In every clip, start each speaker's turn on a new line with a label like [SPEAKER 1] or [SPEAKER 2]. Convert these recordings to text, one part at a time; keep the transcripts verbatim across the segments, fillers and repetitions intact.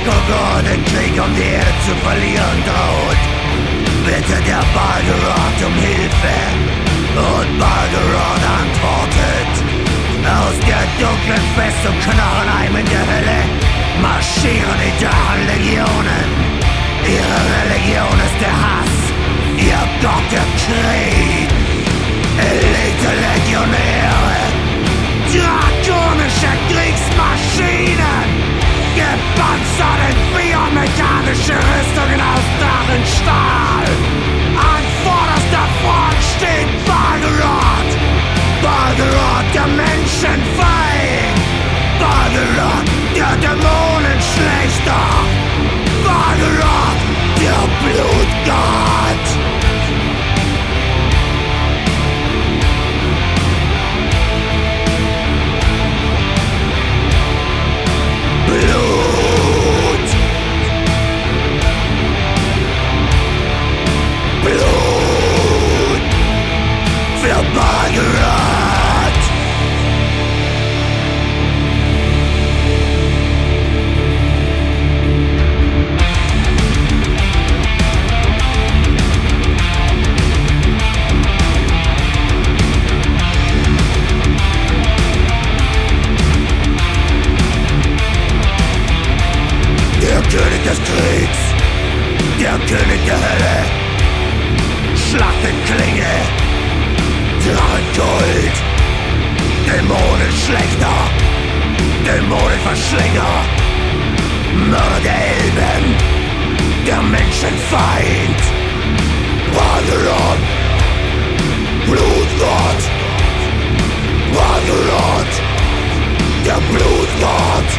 [SPEAKER 1] Kongo den Krieg um die Erde zu verlieren droht, bittet der Balgerot um Hilfe und Balgerot antwortet. Aus der dunklen Festung Knochenheim in der Hölle marschieren die Drachenlegionen. Ihre Religion ist der Hass, ihr Gott der Krieg. Elite-Legionäre, drakonische Kriegsmaschinen, gepanzert in biomechanische Rüstungen aus Drachenstahl. An vorderster Front steht Balgerot, Balgerot der Menschenfeind, Balgerot der Dämonenschlechter, Balgerot der Blutgott. Blut, Blut für Balgerot. Der König des Kriegs, der König der Hölle, Schlachtenklinge, Drachenkult, Dämonenschlechter, Dämonenverschlinger, Mörder der Elben, der Menschenfeind, Balgerot, Blutgott, Balgerot, der Blutgott.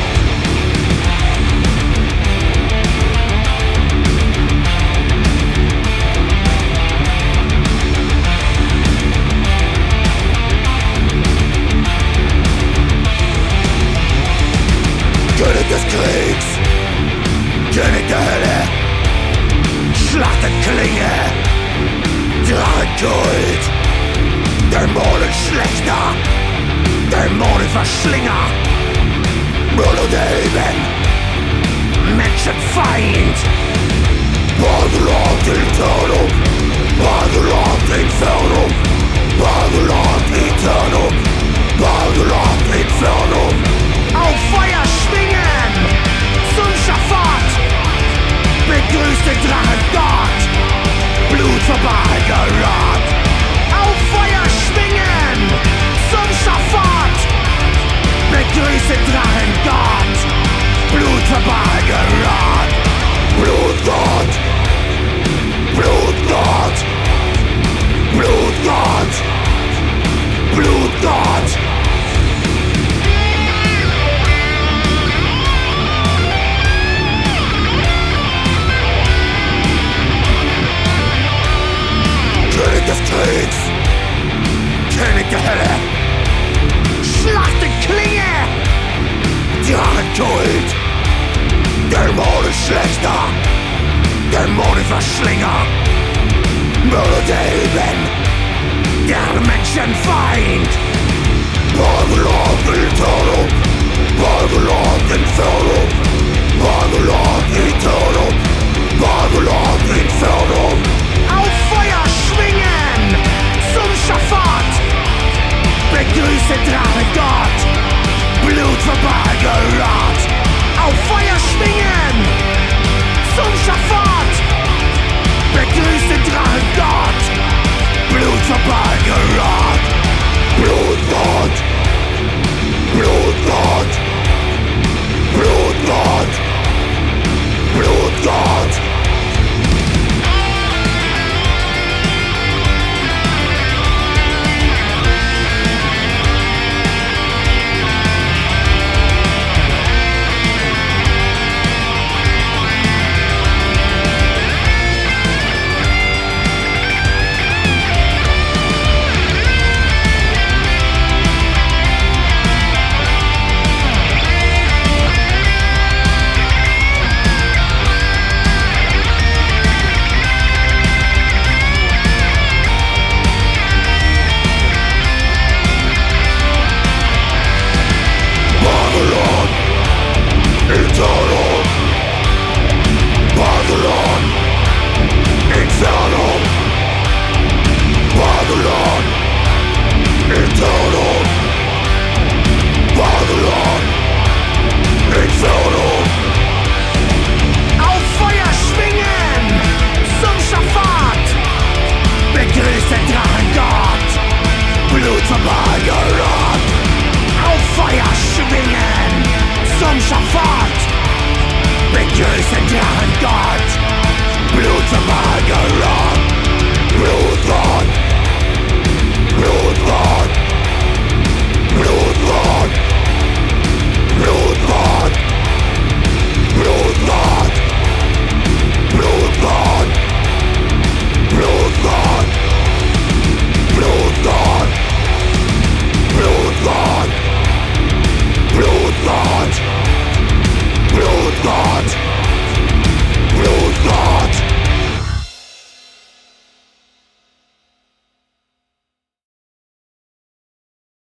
[SPEAKER 1] König des Kriegs, König der Hölle, Schlachtenklinge, Drachenkult, Dämonenschlechter, Dämonenverschlinger, Mörder der Elben, Menschenfeind, Balgerot Eternum, Balgerot Infernum, Balgerot Eternum, Balgerot Infernum. Auf Feuer schwingen, zum Schafott, begrüßt den Drachengott, Blut für Balgerot. Auf Feuer schwingen, zum Schafott, begrüßt den Drachengott, Blut für Balgerot. Blutgott, Blutgott, Blutgott, Blutgott. König des Kriegs, König der Hölle, Schlachtenklinge, Drachenkult, Dämonenschlechter, Dämonenverschlinger, Mörder der Elben, der Menschenfeind, Balgerot Eternum, Balgerot Infernum, Balgerot Eternum, Balgerot Infernum. Auf Feuer schwingen, zum Schafott, begrüße Drachengott, Blut für Balgerot. Auf Feuer schwingen, zum Schafott, begrüße Drachengott, Blut für Balgerot. Blutgott, Blutgott, Blutgott, Blutgott. zum Schafott. Begrüßen deren Gott, Blut zum Wahlgeruch.